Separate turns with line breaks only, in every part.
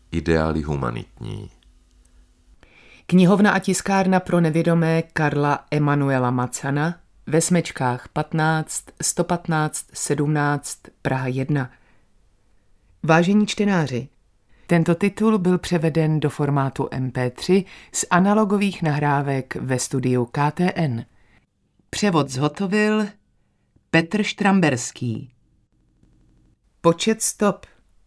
Ideály humanitní.
Knihovna a tiskárna pro nevědomé Karla Emanuela Macana ve Smečkách 15 115 17 Praha 1. Vážení čtenáři, tento titul byl převeden do formátu MP3 z analogových nahrávek ve studiu KTN. Převod zhotovil Petr Štramberský. Počet stop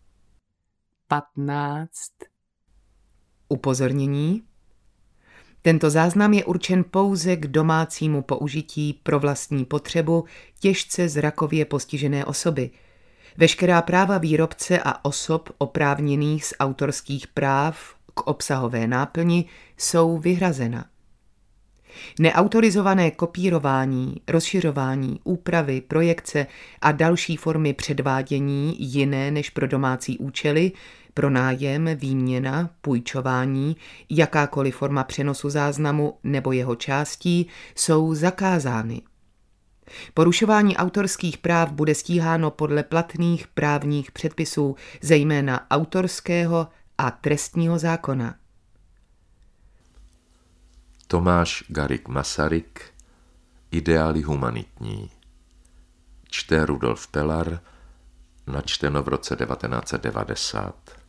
15. Upozornění. Tento záznam je určen pouze k domácímu použití pro vlastní potřebu těžce zrakově postižené osoby. Veškerá práva výrobce a osob oprávněných z autorských práv k obsahové náplni jsou vyhrazena. Neautorizované kopírování, rozšiřování, úpravy, projekce a další formy předvádění jiné než pro domácí účely, pronájem, výměna, půjčování, jakákoliv forma přenosu záznamu nebo jeho částí jsou zakázány. Porušování autorských práv bude stíháno podle platných právních předpisů, zejména autorského a trestního zákona.
Tomáš Garrigue Masaryk, Ideály humanitní. Čte Rudolf Telar, načteno v roce 1990.